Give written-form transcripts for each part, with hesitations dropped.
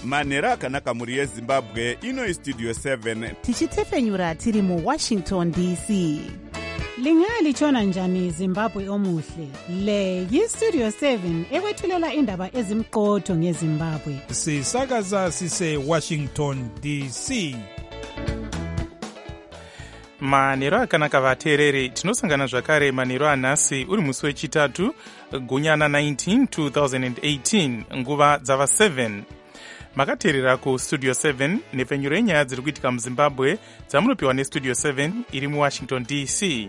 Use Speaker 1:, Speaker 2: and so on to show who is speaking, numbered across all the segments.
Speaker 1: manhero akanaka mhuri yezimbabwe. Ino istudio 7
Speaker 2: tichitefenyura tiri muWashington DC.
Speaker 3: Lingalitshona njani Zimbabwe omuhle? Le yiStudio 7 ekwethulela indaba ezimqotho ngeZimbabwe.
Speaker 4: Sisakaza sise Washington DC.
Speaker 5: Manhero akanaka vateereri, tinosangana zvakare manhero anhasi uri musi wechitatu gunyana 19 2018 nguva dzava 7. Makateerera kuStudio 7 nepfenyuro yenyaya dziri kuitika muZimbabwe dzamunopiwa neStudio 7 iri muWashington DC.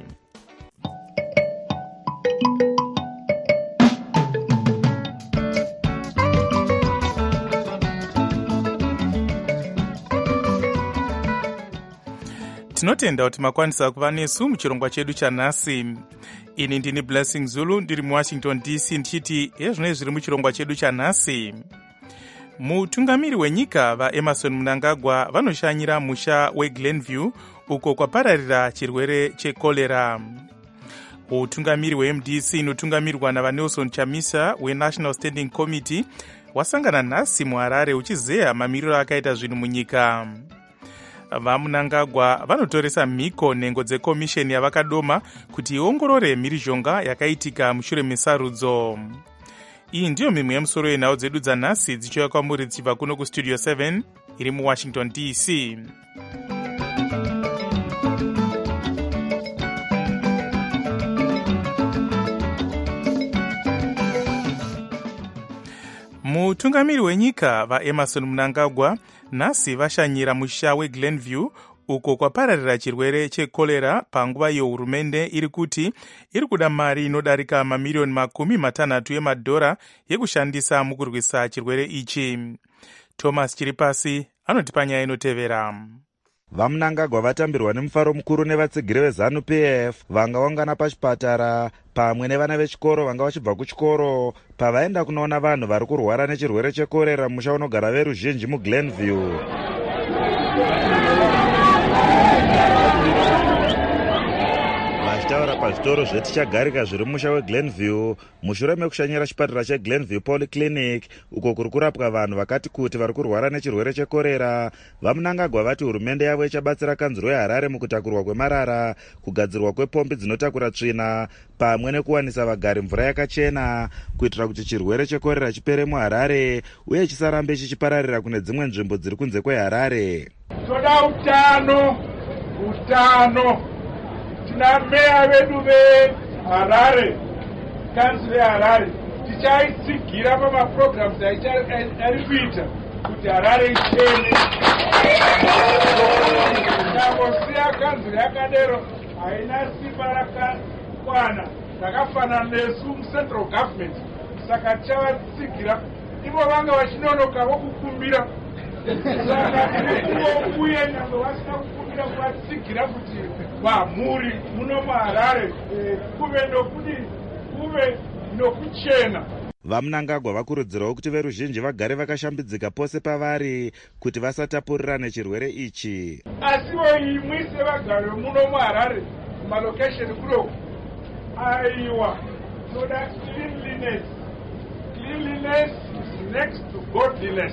Speaker 5: Tinotenda kuti makwanisa kuva nesu muchirongwa chedu chanhasi. Ini ndini Blessing Zulu ndiri muWashington DC ndichiti ezvinoi zviri muchirongwa chedu chanhasi. Mutungamiri wenyika vaEmerson Mnangagwa vanoshanyira musha weGlenview uko kwapararira chirwere chekolera. Utungamiri weMDC inotungamirwa navaNelson Chamisa weNational Standing Committee wasangana nhasi muHarare uchizeya mamiriro akaita zvinhu munyika. VaMnangagwa vanotoresa mhiko nhengo dzekomisheni yavakadoma kuti iongorore mhirizhonga yakaitika mushure mesarudzo. Iyi ndiyo mimwe yemusoro yenhau dzedu dzanhasi dzichiuya kwamuri dzichibva kuno kuStudio 7 iri muWashington DC. Mutungamiri wenyika vaEmerson Mnangagwa nhasi vashanyira musha weGlenview uko kwapararira chirwere chekolera panguva hurumende iri kuti iri kuda mari inodarika mamiliyoni $600 yemadhora yekushandisa mukurwisa chirwere ichi. Thomas Chiripasi anotipa nyaya inotevera.
Speaker 6: VaMnangagwa vatambirwa nemufaro mukuru nevatsigiri veZANU-PF vangaungana pachipatara pamwe nevana vechikoro vanga vachibva kuchikoro pavaenda kunoona vanhu vari kurwara nechirwere chekorera musha unogara veruzhinji muGlenview. Vachitaura pazvitoro zvetichagarika zviri musha weGlenview mushure mekushanyira chipatara cheGlenview Polyclinic uko kuri kurapwa vanhu vakati kuti vari kurwara nechirwere chekorera. VaMnangagwa vati hurumende yavo ichabatsira kanzuro yeHarare mukutakurwa kwemarara, kugadzirwa kwepombi dzinotakura tsvina pamwe nekuwanisa vagari mvura yakachena kuitira kuti chirwere chekorera chipere muHarare uye chisarambe chichipararira kune dzimwe nzvimbo dziri kunze kweHarare.
Speaker 7: Toda utano tina meya vedu veHarare, kansile yeHarare tichaitsigira pamaprograms ari kuita kuti Harare ichene. Nyangosiya kansile yakadero haina simba rakakwana rakafanana nesu mucentral government, saka tichavatsigira ivo vanga vachinonoka vokukumbira. Saka uye nyangwe vasina kukumbira kuvatsigira kuti vamhuri muno muHarare kuve nokuchena.
Speaker 6: VaMnangagwa vakurudzirawo kuti veruzhinji vagare vakashambidzika pose pavari kuti vasatapurirane chirwere ichi.
Speaker 7: Asiwo imwe sevagari muno muHarare malokesheni kulo aiwa toda cleanliness. Cleanliness is next to godliness.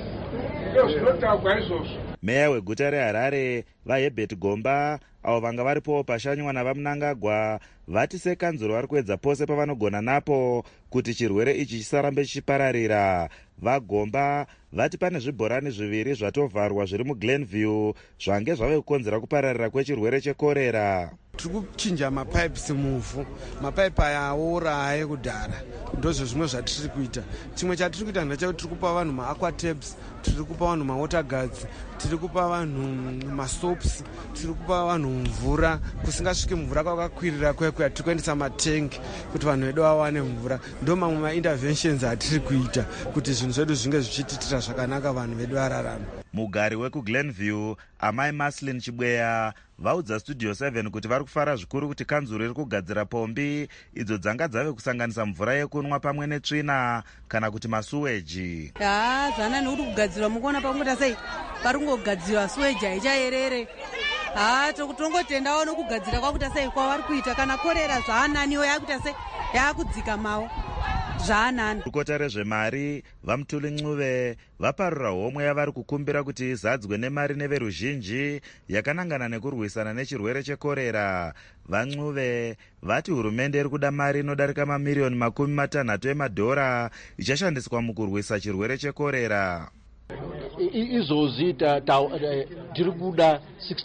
Speaker 6: Meya weguta reHarare vaHerbert Gomba avo vanga varipowo pashanywa navaMnangagwa vati sekanzuro vari kuedza pose pavanogona napo kuti chirwere ichi chisarambe chichipararira. VaGomba vati pane zvibhorani zviviri zvatovharwa zviri muGlenview zvange zvave kukonzera kupararira kwechirwere chekorera.
Speaker 8: Tiri kuchinja mapipes muvhu, mapaipi aya auraya ekudhara, ndozvo zvimwe zvatiri kuita. Chimwe chatiri kuita ndechekuti tiri kupa vanhu maAquatabs, tiri kupa vanhu mawater guards, tiri kupa vanhu masoaps, tiri kupa vanhu mvura kusingasviki mvura kwakakwirira kwekuya, tiri kuendesa matengi kuti vanhu vedu vawane mvura. Ndo mamwe mainterventions atiri kuita kuti zvinhu zvedu zvinge zvichititira zvakanaka vanhu vedu vararama.
Speaker 6: Mugari wekuGlenview Amai Maslin Chibweya vaudza Studio 7 kuti vari kufara zvikuru kuti kanzuro iri kugadzira pombi idzo dzanga dzave kusanganisa mvura yekunwa pamwe netsvina kana kuti masuweji.
Speaker 9: Zvana nekuti kugadzirwa mukuona pakuita sei pari kungogadzirwa suweji haichaerere. Totongotendawo nokugadzira kwakuita sei kwavari kuita, kana korera zvaananiwo yakuita sei yakudzika mawo. zvaanani.
Speaker 6: gurukota rezvemari vaMutuli Ncube vaparura homwe yavari kukumbira kuti izadzwe nemari neveruzhinji yakanangana nekurwisana nechirwere chekorera. vaNcube vati hurumende iri kuda mari inodarika mamiliyoni $60 emadhora ichashandiswa mukurwisa chirwere chekorera.
Speaker 10: izvozvi tiri kuda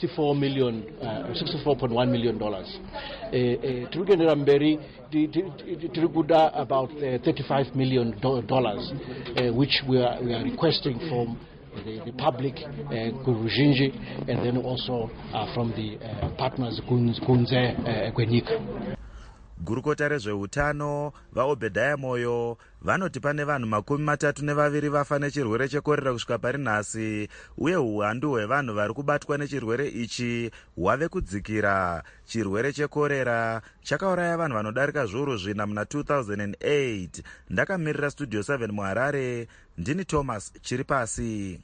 Speaker 10: $64.1 million. Tiri kuendera mberi tiri kuda about $35 million, which we are requesting from the public, kuruzhinji, and then also from the partners kunze kwenyika.
Speaker 6: gurukota rezveutano vaObhedhaya Moyo vanoti pane vanhu 32 vafa nechirwere chekorera kusvika pari nhasi, uye uwandu hwevanhu vari kubatwa nechirwere ichi hwave kudzikira. chirwere chekorera chakauraya vanhu vanodarika zviuru 4 muna 2008. ndakamirira Studio 7 muHarare, ndini Thomas Chiripasi.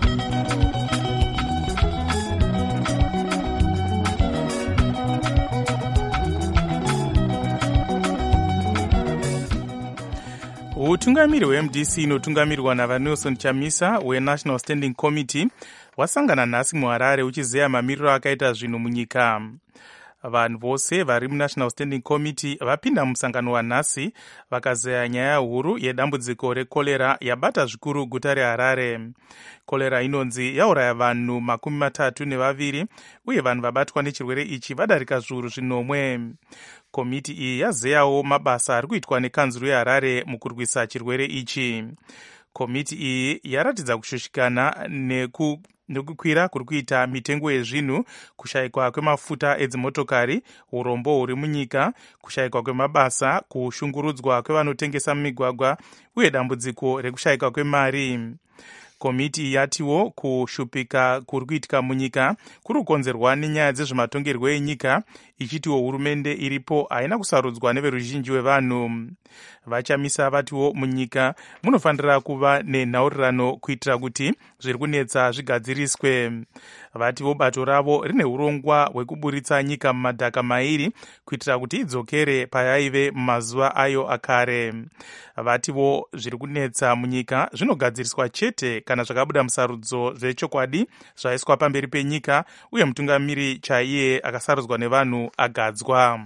Speaker 5: utungamiri hweMDC inotungamirirwa navaNelson Chamisa weNational Standing Committee wasangana nhasi muHarare uchizeya mamiriro akaita zvinhu munyika. vanhu vose vari muNational Standing Committee vapinda musangano wanhasi vakazeya nyaya huru yedambudziko rekorera yabata zvikuru guta reHarare. Korera inonzi yauraya vanhu 32 uye vanhu vabatwa nechirwere ichi vadarika zviuru 5. Komiti iyi yazeyawo mabasa ari kuitwa nekanzuru yeHarare mukurwisa chirwere ichi. Komiti iyi yaratidza kushushikana nekukwira kuri kuita mitengo yezvinhu, kushayikwa kwemafuta edzimotokari, urombo huri munyika, kushayikwa kwemabasa, kushungurudzwa kwevanotengesa mumigwagwa uye dambudziko rekushayikwa kwemari. Komiti yatiwo kushupika kuri kuitika munyika kuri kukonzerwa nenyaya dzezvematongerwo enyika, ichitiwo hurumende iripo haina kusarudzwa neveruzhinji wevanhu. Vachamisa vatiwo munyika munofanira kuva nenhaurirano kuitira kuti zviri kunetsa zvigadziriswe. Vatiwo bato ravo rine urongwa hwekuburitsa nyika mumadhaka mairi kuitira kuti idzokere payaive mumazuva ayo akare. Vatiwo zviri kunetsa munyika zvinogadziriswa chete kana zvakabuda musarudzo zvechokwadi zvaiswa pamberi penyika uye mutungamiri chaiye akasarudzwa nevanhu agadzwa.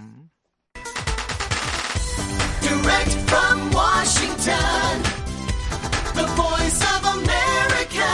Speaker 11: Direct from Washington, the voice of America,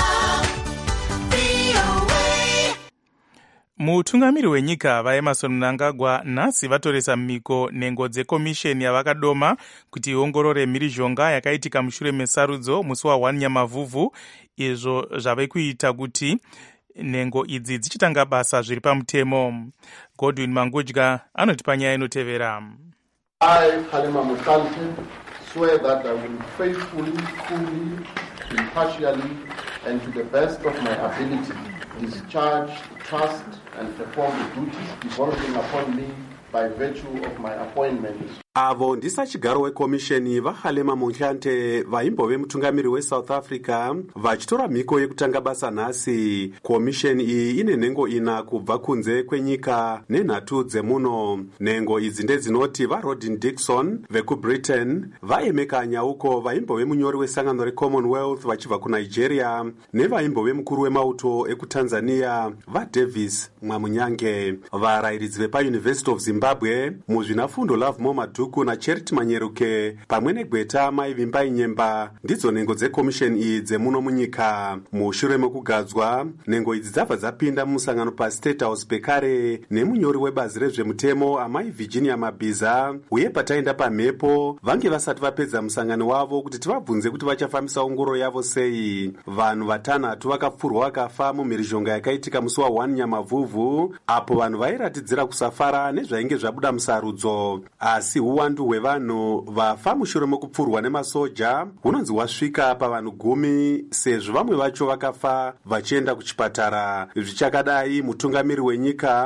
Speaker 11: VOA.
Speaker 5: Mutungamiri wenyika vaEmmerson Mnangagwa nhasi vatoresa mumiko nhengo dzekomisheni yavakadoma kuti iongorore mhirizhonga yakaitika mushure mesarudzo musi wa1 Nyamavhuvhu, izvo zvave kuita kuti nhengo idzi dzichitanga basa zviri pamutemo. Godwin Mangudya anotipa nyaya inotevera.
Speaker 12: I, Halima Mutante, swear that I will faithfully, fully, impartially, and to the best of my ability discharge, trust, and perform the duties devolving upon me by virtue of my appointment.
Speaker 13: Avo ndisa chigaro wekomisheni vaHalema Motlanthe vaimbove mutungamiri weSouth Africa vachitora mhiko yekutanga basa nhasi. Komisheni iyi ine nhengo 4 kubva kunze kwenyika ne3 dzemuno. Nhengo idzi ndedzinoti vaRodin Dixon vekuBritain, vaEmeka Nyauko vaimbove munyori wesangano reCommonwealth vachibva kuNigeria, nevaimbove mukuru wemauto ekuTanzania vaDavis Mwamunyange. Varayiridzi vepaUniversity of Zimbabwe muzvinafundo Love Momadu na Charity Manyeruke pamwe negweta Maivimbai Nyemba ndidzo nhengo dzekomisheni iyi dzemuno munyika. Mushure mekugadzwa, nhengo idzi dzabva dzapinda mumusangano paState House pekare nemunyori webazi rezvemutemo Amai Virginia Mabhiza, uye pataenda pamhepo vange vasati vapedza musangano wavo kuti tivabvunze kuti vachafambisa ongororo yavo sei. Vanhu 5 vakapfurwa vakafa mumhirizhonga yakaitika musi wa1 Nyamavhuvhu, apo vanhu vairatidzira kusafara nezvainge zvabuda musarudzo. Asi uwandu hwevanhu vafa mushure mekupfurwa nemasoja hunonzi hwasvika pavanhu 10, sezvo vamwe vacho vakafa vachienda kuchipatara. Zvichakadai, mutungamiri wenyika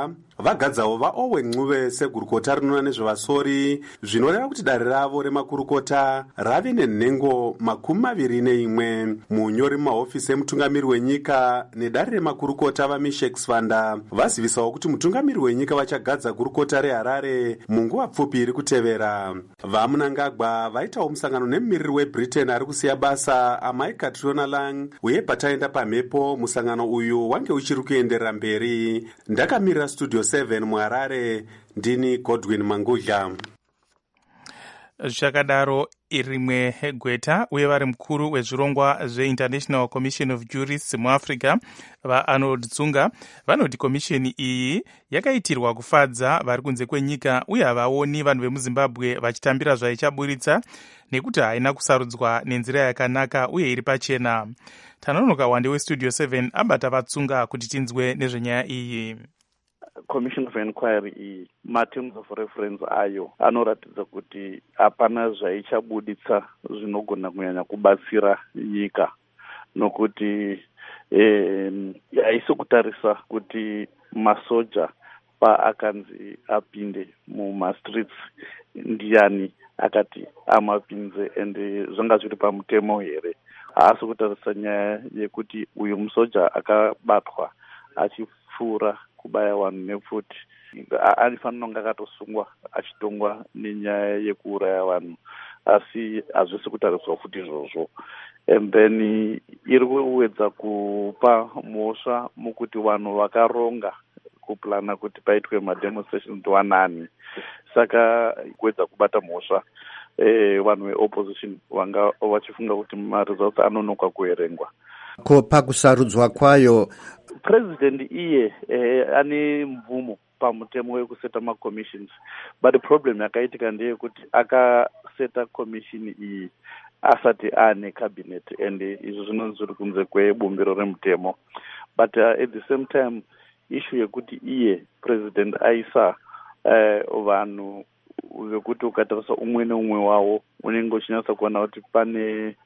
Speaker 13: vagadzawo vaowen ncube segurukota rinoona nezvevasori, zvinoreva kuti dare ravo remakurukota rave nenhengo 21. Munyori mumahofisi emutungamiri wenyika nedare remakurukota vaMishek Svanda vazivisawo kuti mutungamiri wenyika vachagadza gurukota reHarare munguva pfupi iri kutevera. VaMnangagwa vaitawo musangano nemumiriri weBritain ari kusiya basa amai Catriona Lang, uye pataenda pamhepo musangano uyu wange uchiri kuenderera mberi. Ndakamirira Studio 7 muHarare, ndini Godwin Mangudla.
Speaker 5: Zvakadaro irimwe gweta uye vari mukuru wezvirongwa zveInternational Commission of Jurists muAfrica vaArnold Tsunga vanoti komisheni iyi yakaitirwa kufadza vari kunze kwenyika uye havaoni vanhu vemuZimbabwe vachitambira zvaichaburitsa nekuti haina kusarudzwa nenzira yakanaka uye iri pachena. Tanonoka Wande weStudio 7 abata vaTsunga kuti tinzwe nezvenyaya iyi.
Speaker 14: Commission of Inquiry terms of reference ayo anoratidza kuti hapana zvaichabuditsa zvinogona kunyanya kubatsira nyika, nokuti haisi kutarisa kuti masoja paakanzi apinde mumastreets ndiani akati amapinze ende zvanga zviri pamutemo here. Haasi kutarisa nyaya yekuti uyu musoja akabatwa achipfuura kubaya vanhu nepfuti anofanira kunge akatosungwa achitongwa nenyaya yekuuraya vanhu, asi hazvisi kutariswa futi izvozvo. And then iri kuwedza kupa mhosva mukuti vanhu vakaronga kuplana kuti paitwe mademonstrations ndiwanani, saka kuwedza kubata mhosva vanhu veopposition vanga vachifunga kuti maresults anonoka kuverengwa.
Speaker 15: Ko pakusarudzwa kwayo
Speaker 14: president iye ane mvumo pamutemo wekuseta macommissions, but the problem yakaitika ndeyekuti akaseta commission iyi asati ane cabinet, and izvo zvinonzi zviri kunze kwebumbiro remutemo. But at the same time issue yekuti iye president aisa vanhu vekuti ukatarisa umwe neumwe wavo unenge uchinyatsa kuona kuti pane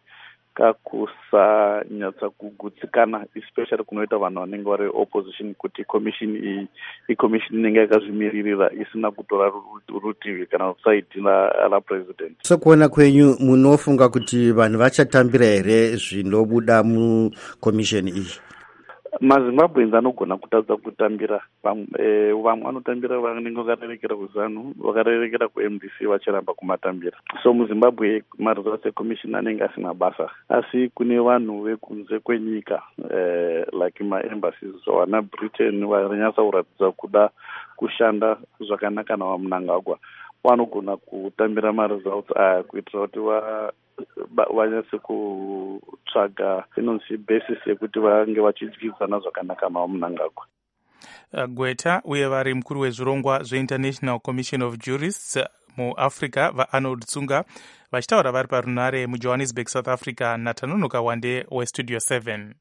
Speaker 14: kakusanyatsa kugutsikana, especially kunoita vanhu vanenge vari opposition, kuti commission iyi icommission inenge yakazvimiririra isina kutora rutivi kana saidi la president.
Speaker 15: Sokuona kwenyu munofunga kuti vanhu vachatambira here zvinobuda mucommission iyi?
Speaker 14: MaZimbabweans anogona kutadza kutambira, vamwe vanotambira vanenge vakarerekera kuZANU, vakarerekera kuMDC vachiramba kumatambira. So muZimbabwe maresults eCommission anenge asina basa, asi kune vanhu vekunze kwenyika like maembassies wana Britain varinyatsa kuratidza kuda kushanda zvakanaka navaMnangagwa, vanogona kutambira maresults aya kuitira kuti vanyatse kutsvaga inonzi basis yekuti vange vachidyidzana zvakanaka navaMnangagwa.
Speaker 5: Gweta uye vari mukuru wezvirongwa zveInternational Commission of Jurists muAfrica vaArnold Tsunga vachitaura vari parunare muJohannesburg, South Africa naTanonoka Wande weStudio 7.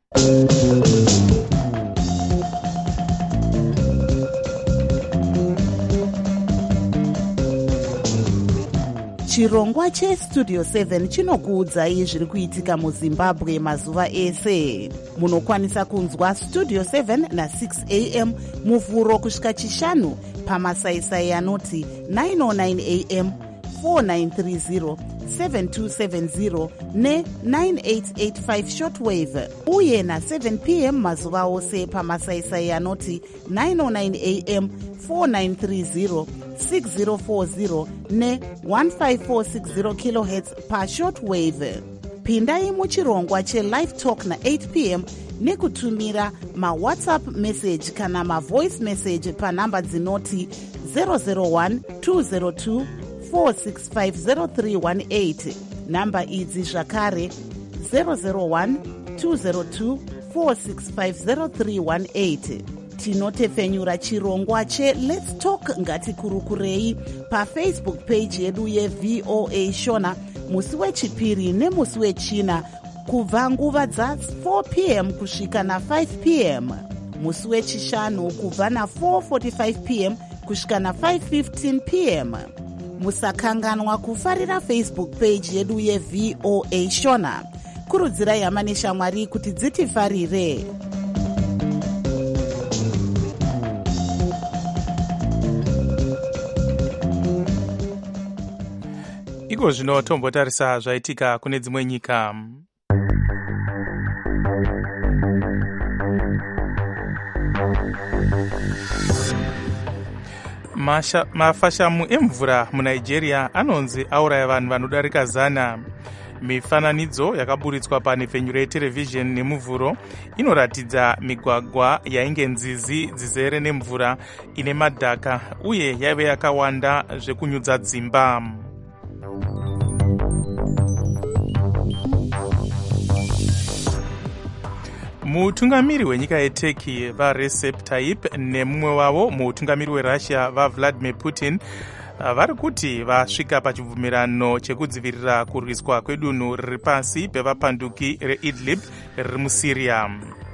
Speaker 2: Chirongwa cheStudio 7 chinokuudzai zviri kuitika muZimbabwe mazuva ese. Munokwanisa kunzwa Studio 7 na6 am muvhuro kusvika chishanu pamasaisai anoti 909 am, 4930, 7270 ne9885 shortwave, uye na7 pm mazuva ose pamasaisai anoti 909 am, 4930, 6040 ne1540 kHz pashortwave. Pindai muchirongwa chelive talk na8 pm nekutumira mawhatsapp message kana mavoice message panhamba dzinoti 001 202 4650318. Namba idzi zvakare 001 202 4650318. Tinotefenyura chirongwa cheLet's Talk ngatikurukurei paFacebook page yedu yeVOA Shona musi wechipiri nemusi wechina kubva nguva dza4 pm kusvika na5 pm, musi wechishanu kubva na4:45 pm kusvika na5:15 pm. Musakanganwa kufarira Facebook page yedu yeVOA Shona. Kurudzirai hama neshamwari kuti dzitifarire.
Speaker 5: iko zvino tombotarisa zvaitika kune dzimwe nyika. Mafashamu emvura muNigeria anonzi auraya vanhu vanodarika 100. Mifananidzo yakaburitswa panhepfenyuro yeterevhizheni nemuvhuro inoratidza migwagwa yainge nzizi dzizere nemvura ine madhaka uye yaive yakawanda zvekunyudza dzimba. Mutungamiri wenyika yeTurkey vaRecep Tayyip nemumwe wavo mutungamiri weRussia vaVladimir Putin vari kuti vasvika pachibvumirano chekudzivirira kurwiswa kwedunhu riri pasi pevapanduki reIdlib riri muSyria.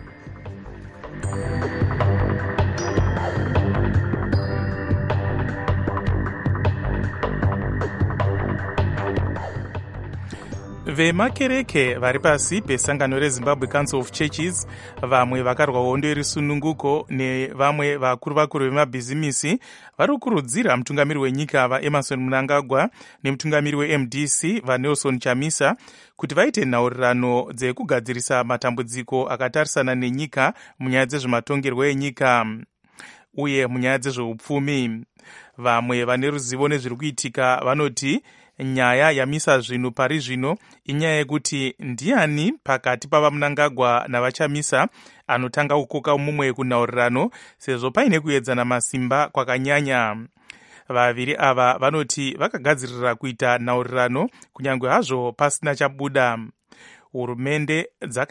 Speaker 5: Vemakereke vari pasi pesangano reZimbabwe Council of Churches, vamwe vakarwa hondo yerisununguko nevamwe vakuru vemabhizimisi vari kukurudzira mutungamiri wenyika vaEmerson Mnangagwa nemutungamiri weMDC vaNelson Chamisa kuti vaite nhaurirano dzekugadzirisa matambudziko akatarisana nenyika munyaya dzezvematongerwo enyika uye munyaya dzezveupfumi. Vamwe vane ruzivo nezviri kuitika vanoti nyaya yamisa zvinhu pari zvino inyaya yekuti ndiani pakati pavaMnangagwa navaChamisa anotanga kukoka mumwe kunhaurirano sezvo paine kuedzana masimba kwakanyanya. Vaviri ava vanoti vakagadzirira kuita nhaurirano kunyange hazvo pasina chabuda. Hurumende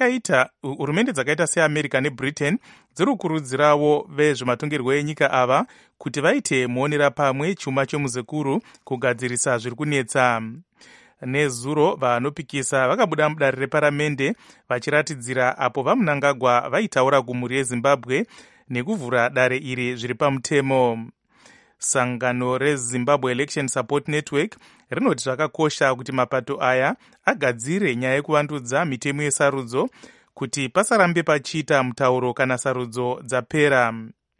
Speaker 5: dzakaita seAmerica neBritain dziri kukurudzirawo vezvematongerwo enyika ava kuti vaite muonera pamwe chuma chomuzekuru kugadzirisa zviri kunetsa. Nezuro vanopikisa vakabuda mudare reparamende vachiratidzira apo vaMnangagwa vaitaura kumhuri yeZimbabwe nekuvhura dare iri zviri pamutemo. Sangano reZimbabwe Election Support Network rinoti zvakakosha kuti mapato aya agadzire nyaya yekuvandudza mitemo yesarudzo kuti pasarambe pachiita mutauro kana sarudzo dzapera.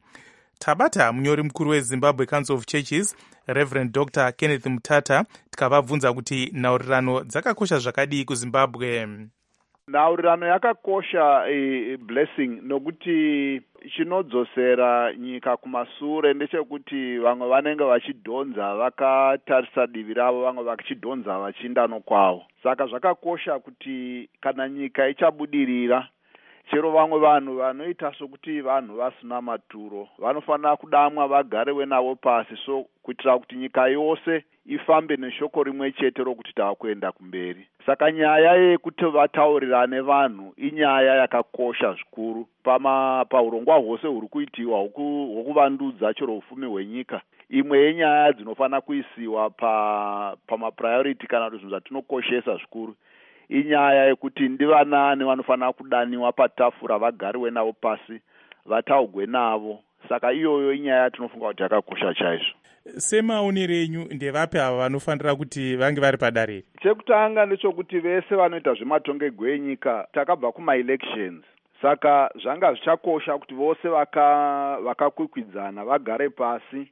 Speaker 5: Tabata munyori mukuru weZimbabwe Council of Churches Reverend Dr. Kenneth Mutata tikavabvunza kuti nhaurirano dzakakosha zvakadii kuZimbabwe.
Speaker 16: Nhaurirano yakakosha blessing nokuti chinodzosera nyika kumasure ndechekuti vamwe vanenge vachidhonza vakatarisa divi ravo, vamwe vachidhonza vachienda nokwavo. Saka zvakakosha kuti kana nyika ichabudirira, chero vamwe vanhu vanoita sokuti vanhu vasina maturo vanofanira kudamwa vagarewe navo pasi, so kuitira kuti nyika yose ifambe neshoko rimwe chete rokuti tavakuenda kumberi. Saka nyaya yekuti vataurirane vanhu inyaya yakakosha zvikuru paurongwa hwose huri kuitiwa hwokuvandudza chero ufumi hwenyika. Imwe yenyaya dzinofanira kuisiwa pamapriority kana kuti zvinhu zvatinokoshesa zvikuru inyaya yekuti ndivanani vanofanira kudaniwa patafura vagariwe navo pasi vataugwe navo. Saka iyoyo inyaya tinofunga kuti yakakosha chaizvo.
Speaker 5: Semaonero enyu ndevapi ava vanofanira kuti vange vari padare?
Speaker 16: Chekutanga ndechokuti vese vanoita zvematongerwo enyika takabva kuma-elections. Saka zvanga zvichakosha kuti vose vakakwikwidzana vagare pasi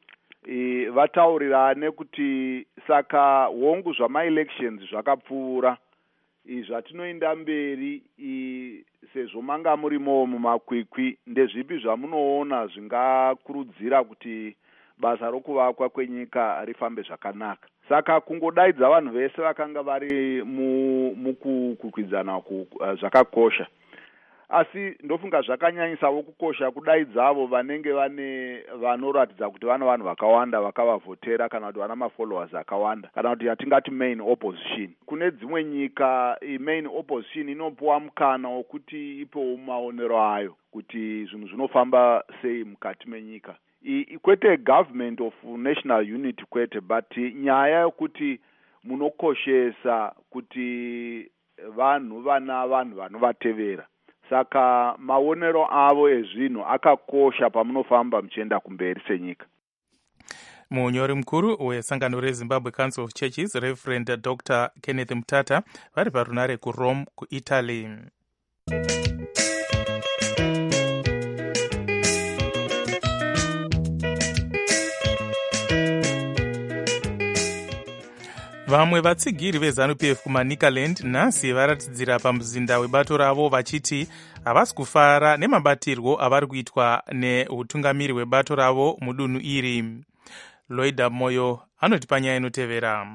Speaker 16: vataurirane kuti saka hongu zvama-elections zvakapfuura zvatinoenda mberi sezvo manga murimo mumakwikwi, ndezvipi zvamunoona zvingakurudzira kuti basa rokuvakwa kwenyika rifambe zvakanaka. Saka kungodaidza vanhu vese vakanga vari mukukwikwidzana zvakakosha. Asi ndofunga zvakanyanyisawo kukosha kudaidzavo vanenge vanoratidza kuti vana vanhu vakawanda vakavavhotera kana kuti vana mafollowers akawanda kana kuti yatingati main opposition. Kune dzimwe nyika main opposition inopuwa mukana wokuti ipewo maonero ayo kuti zvinhu zvinofamba sei mukati menyika. Kwete government of national unity kwete, but nyaya yokuti munokoshesa kuti vanhu vanovatevera. Saka maonero avo ezvinhu akakosha pamunofamba muchienda kumberi senyika.
Speaker 5: Munyori mukuru wesangano reZimbabwe Council of Churches Reverend Dr. Kenneth Mutata vari parunare kuRome kuItaly. vamwe vatsigiri vezanu-pf kumanikaland nhasi varatidzira pamuzinda webato ravo vachiti havasi kufara nemabatirwo avari kuitwa neutungamiri hwebato ravo mudunhu iri. Loida Moyo anoti panyaya inotevera.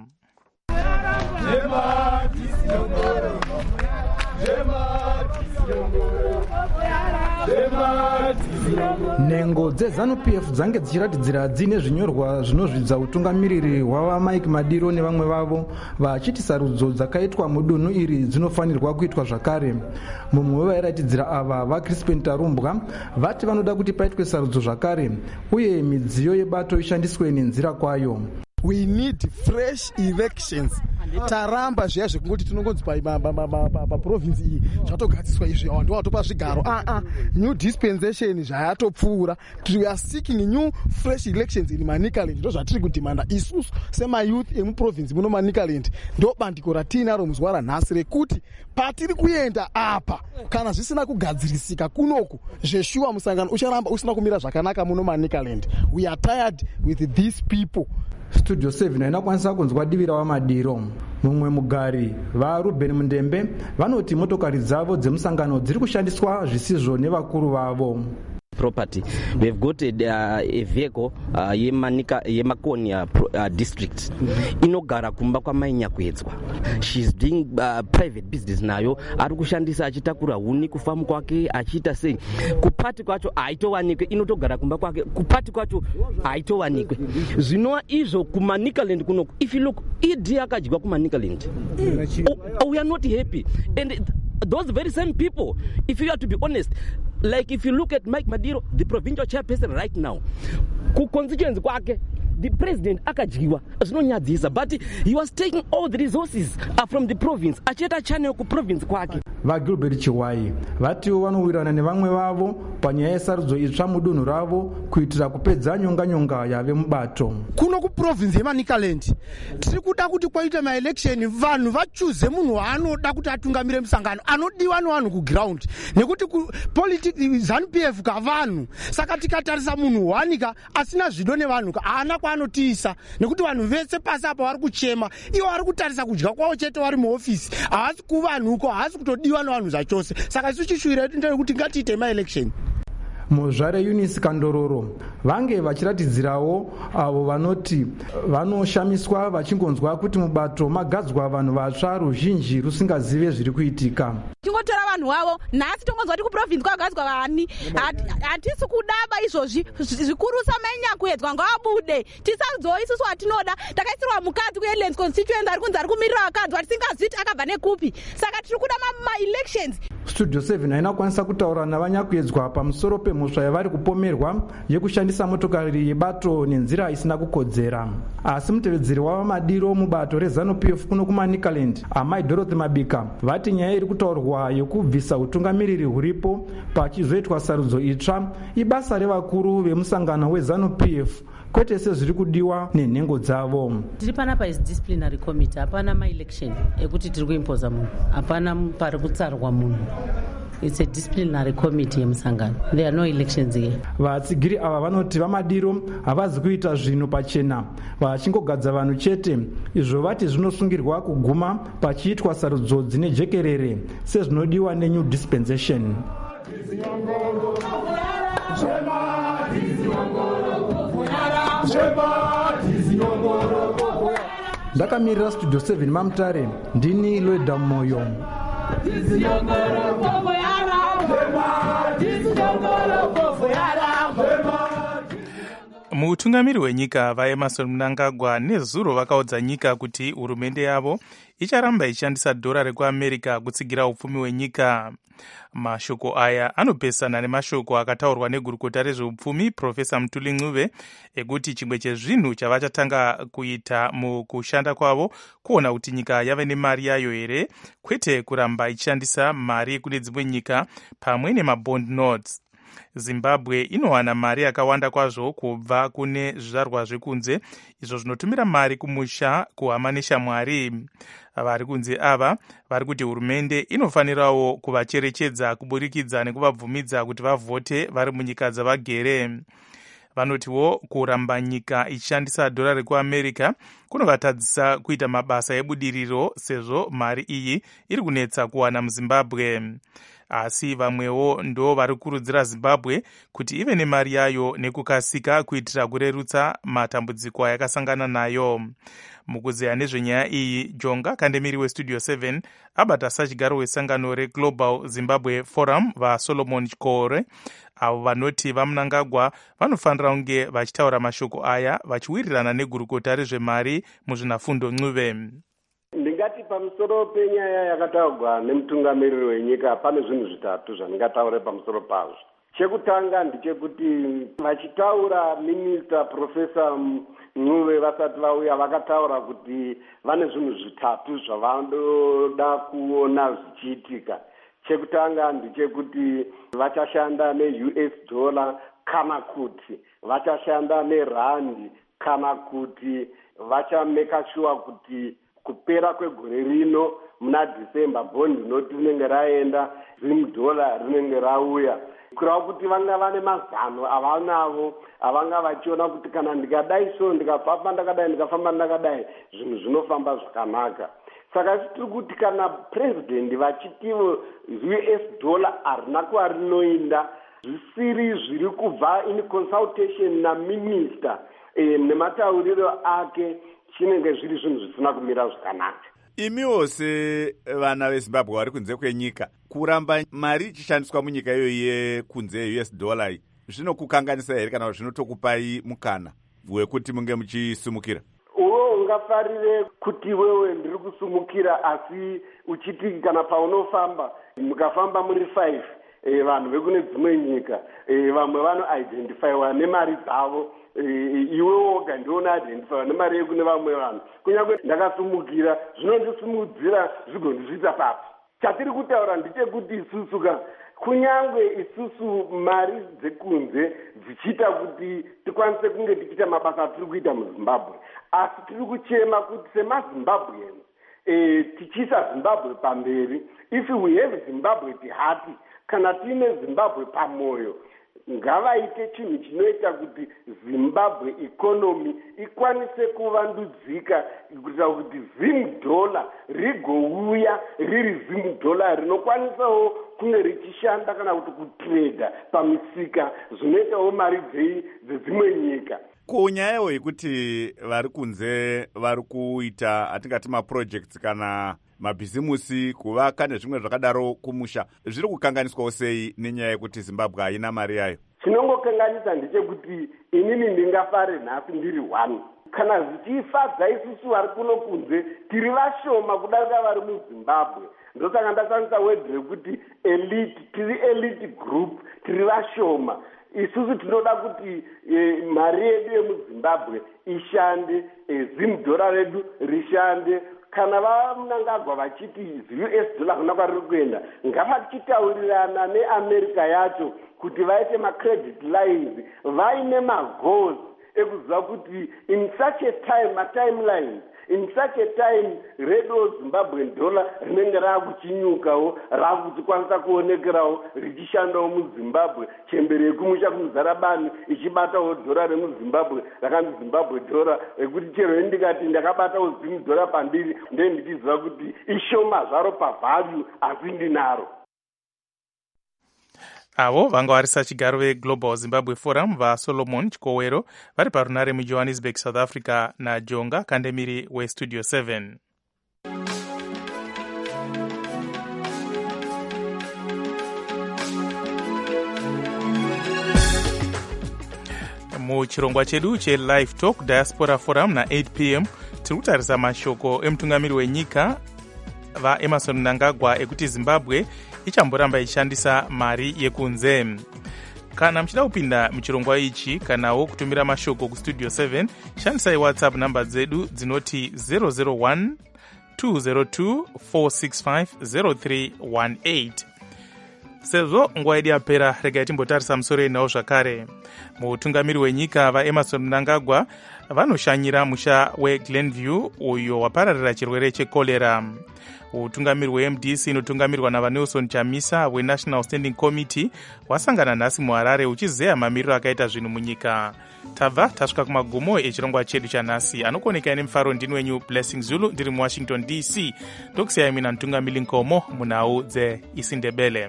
Speaker 17: Nhengo dzezanu-pf dzange dzichiratidzira dzine zvinyorwa zvinozvidza utungamiriri hwava Mike Madiro nevamwe vavo vachiti sarudzo dzakaitwa mudunhu iri dzinofanirwa kuitwa zvakare. Mumwe wevairatidzira ava vaCrispin Tarumbwa vati vanoda kuti paitwe sarudzo zvakare uye midziyo yebato ishandiswe nenzira kwayo.
Speaker 18: We need fresh elections. Taramba zviya zvekungoti tinongonzi paprovinsi iyi zvatogadziswa izvi ndo watopa zvigaro. New dispensation zvayatopfuura. We are seeking new fresh elections in Manicaland. Ndo zvatiri kudhimanda isusu semayouth emuprovinsi muno Manicaland. Ndo bandiko ratinaro muzuva ranhasi rekuti patiri kuenda apa kana zvisina kugadzirisika kunoku zveshuwa musangano ucharamba usina kumira zvakanaka muno Manicaland. We are tired with these people.
Speaker 17: Studio 7 inakwanisa kunzwa divira waMadiro. Mumwe mugari vaRuben Mundembe vanoti motokari dzavo dzemusangano dziri kushandiswa zvisizvo nevakuru vavo.
Speaker 19: Property. We've got a vehicle yeMakonia district. Inogara kumba kwamainya kuedzwa. She's doing private business nayo. Ari kushandisa achitakura huni kufamu kwake achiita sei. Kupati kwacho aitowanikwe inotogara kumba kwake. Kupati kwacho aitowanikwe. Zvinova izvo kuManicaland kuno. If you look, idi akadyiwa kuManicaland. We are not happy. And those very same people, if you are to be honest, like if you look at Mike Madiro, the provincial chairperson right now, ku constituency kwake, the president akadyiwa zvinonyadzisa, but he was taking all the resources from the province achiita channel ku province kwake.
Speaker 17: VaGilbert Chiwai vatiwo vanowirana nevamwe vavo panyaya yesarudzo itsva mudunhu ravo kuitira kupedza nyonganyonga yave mubato.
Speaker 18: Kuno kuprovinsi yeManicaland tiri kuda kuti kwaita maelection vanhu vachuze munhu waanoda kuti atungamire musangano anodiwa nevanhu kuground, nekuti ZANU-PF kavanhu. Saka tikatarisa munhu wanika asina zvido nevanhu haana kwaanotiisa, nekuti vanhu vese pasi apa vari kuchema, ivo vari kutarisa kudya kwavo chete vari muofisi, havasi kuvanhuko, havasi kutodiwa nevanhu zvachose. Saka isu chishuwira ndechekuti ngatiite maelection.
Speaker 17: Muzvare Eunice Kandororo vange vachiratidzirawo avo vanoti vanoshamiswa vachingonzwa kuti mubato magadzwa vanhu vatsva ruzhinji rusingazive zviri kuitika.
Speaker 20: Tingotora vanhu vavo nhasi tongonzwa kuti kuprovinsi kwagadzwa vani. Hatisi kudaba izvozvi zvikuru samainya kuedzwa ngavabude. Tisarudzo isusu watinoda takaisirwa mukadzi kuHeadlands constituency ari kunzi ari kumirira vakadzi vatisingazvi kuti akabva nekupi. Saka tiri kuda ma-elections.
Speaker 17: Studio 7 inakwanisa kutaura navanyakuedzwa pamusoro pemhosva yavari kupomerwa yekushandisa motokari yebato nenzira isina kukodzera. Asi mutevedzeri wavaMadiro mubato reZANU-PF kuno kuManicaland, Amai Dorothy Mabika, vati nyaya iri kutaurwa yekubvisa utungamiriri huripo pachizoitwa sarudzo itsva ibasa revakuru vemusangano weZANU-PF kwete sezviri kudiwa nenhengo dzavo.
Speaker 21: Tiri panapa is disciplinary committee, hapana ma-election ekuti tiri kuimpoza munhu, hapana pari kutsarwa munhu. It's a disciplinary committee yemusangano. There are no elections here.
Speaker 17: Vatsigiri ava vanoti vaMadiro havazi kuita zvinhu pachena, vachingogadza vanhu chete. Izvo vati zvinosungirwa kuguma pachiitwa sarudzo dzine jekerere sezvinodiwa neNew Dispensation. Ndakamirira Studio 7 Mamutare, ndini Loida Moyo.
Speaker 5: Mutungamiri wenyika vaEmmerson Mnangagwa nezuro vakaudza nyika kuti hurumende yavo icharamba ishandisa dhora rekuAmerica kutsigira upfumi hwenyika. Mashoko aya anopesana nemashoko akataurwa negurukota rezveupfumi Profesa Mutuli Ncube ekuti chimwe chezvinhu chavachatanga kuita mukushanda kwavo kuona kuti nyika yave nemari yayo here, kwete kuramba ichishandisa mari kune dzimwe nyika pamwe nemabond notes. Zimbabwe inowana mari yakawanda kwazvo kubva kune zvizvarwa zvekunze izvo zvinotumira mari kumusha kuhama neshamwari. Vari kunze ava vari kuti hurumende inofanirawo kuvacherechedza kuburikidza nekuvabvumidza kuti vavhote vari munyika dzavagere. vanotiwo kuramba nyika ichishandisa dhora rekuamerica kunovatadzisa kuita mabasa ebudiriro sezvo mari iyi iri kunetsa kuwana muzimbabwe. Asi vamwewo ndo vari kukurudzira zimbabwe kuti ive nemari yayo nekukasika kuitira kurerutsa matambudziko ayakasangana nayo. Mukuzeya nezvenyaya iyi, Jonga Kandemiri westudio 7 abata sachigaro wesangano reGlobal Zimbabwe Forum vaSolomon Chikore, avo vanoti vaMnangagwa vanofanira kunge vachitaura mashoko aya vachiwirirana negurukota rezvemari muzvinafundo Ncube.
Speaker 1: Ndingati pamusoro penyaya yakataurwa nemutungamiriri wenyika pane zvinhu zvitatu zvandingataure pamusoro pazvo. Chekutanga ndechekuti vachitaura Minista Professor Ncube vasati vauya vakataura kuti vane zvinhu zvitatu zvavanoda kuona zvichiitika. Chekutanga ndechekuti vachashanda neUS dollar kana kuti vachashanda nerandi kana kuti vachameka sure kuti kupera kwegore rino muna December bond noti rinenge raenda $1 rinenge rauya kurava kuti vanga vane mazano avanavo avanga vachiona kuti kana ndikadai so ndikafamba ndakadai ndikafamba ndakadai zvinhu zvinofamba zvakanaka. Saka tiri kuti kana president vachitivo US dollar harina kwarinoenda zvisiri zviri kubva in consultation naminister nematauriro ake chinenge zviri zvinhu zvisina kumira zvakanaka.
Speaker 22: Imiwo sevana veZimbabwe vari kunze kwenyika, kuramba mari ichishandiswa munyika iyoyi yekunze yeUS dollar zvinokukanganisa here kana zvinotokupai mukana wekuti munge muchisumukira? Ungafarire
Speaker 1: kuti wewe ndiri kusumukira, asi uchiti kana paunofamba mukafamba muri 5 vanhu vekune dzimwe nyika vamwe vanoidentifyiwa nemari dzavo, iwe woga ndiona identifyiwa nemari yekune vamwe vanhu. Kunyange ndakasumukira zvinondisumudzira zvigondizvita papi. Chatiri kutaura ndechekuti isusuka kunyange isusu mari dzekunze dzichiita kuti tikwanise kunge tichiita mabasa atiri kuita muZimbabwe, asi tiri kuchema kuti semaZimbabweans tichiisa Zimbabwe pamberi. If we have Zimbabwe at heart, kana tiine Zimbabwe pamoyo, ngavaite chinhu chinoita kuti Zimbabwe economy ikwanise kuvandudzika kuitira kuti $1 rigouya riri $1 rinokwanisawo kunge richishanda kana kuti kutreda pamisika zvinoitawo mari dzedzimwe nyika.
Speaker 22: Kunyayewo yekuti vari kunze vari kuita atingati maprojects kana mabhizimusi kuvaka nezvimwe zvakadaro kumusha, zviri kukanganiswawo sei nenyaya yekuti Zimbabwe haina mari yayo?
Speaker 1: Chinongokanganisa ndechekuti inini ndingafare nhasi ndiri 1. Kana zvichifadza isusu vari kuno kunze tiri vashoma kudarika vari muZimbabwe. Ndosaka ndashandisa word rekuti elite, tiri elite group, tiri vashoma. Isusu tinoda kuti mari yedu yemuZimbabwe ishande, $1 redu rishande. Kana vaMnangagwa vachiti US dollar kuna kwariri kuenda, ngavachitaurirana neAmerica yacho kuti vaite macredit lines, vaine magoals ekuziva kuti in such a time, timeline, in such a time redo Zimbabwean dollar rinenge raakuchinyukawo, raakuchikwanisa kuonekerawo richishandawo muZimbabwe, chembere yekumusha kumuzarabani ichibatawo dhora remuZimbabwe rakanzi Zimbabwe dollar, ekuti chero ndikati ndakabatawo $1 pandiri ndiye ndichiziva kuti ishoma zvaro pavalue asi ndinaro.
Speaker 5: Avo vanga vari sachigaro veGlobal Zimbabwe Forum vaSolomon Chikowero vari parunare muJohannesburg, South Africa, naJonga Kandemiri westudio 7. Muchirongwa chedu cheLive Talk Diaspora Forum na 8 p.m. tiri kutarisa mashoko emutungamiri wenyika vaEmmerson Mnangagwa ekuti Zimbabwe ichamboramba ichishandisa mari yekunze. Kana muchida kupinda muchirongwa ichi kanawo kutumira mashoko kustudio 7, shandisai WhatsApp namba dzedu dzinoti 001 202 465 0318. sezvo nguva yedu yapera regai timbotarisa musoro enawo zvakare. Mutungamiri wenyika vaEmerson Mnangagwa vanoshanyira musha weGlenview uyo wapararira chirwere chekorera. Utungamiri weMDC inotungamirwa navanelson Chamisa weNational Standing Committee wasangana nhasi muHarare uchizeya mamiriro akaita zvinhu munyika. Tabva tasvika kumagumo echirongwa chedu chanhasi. Anokuonekai nemufaro ndini wenyu Blessing Zulu ndiri muWashington DC. Ndokusiyai mina mutungamiri Nkomo munhau dzeIsindebele.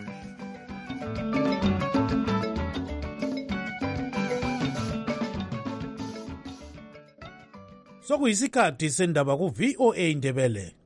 Speaker 3: Sokuyisikhathi sendaba ku VOA Ndebele.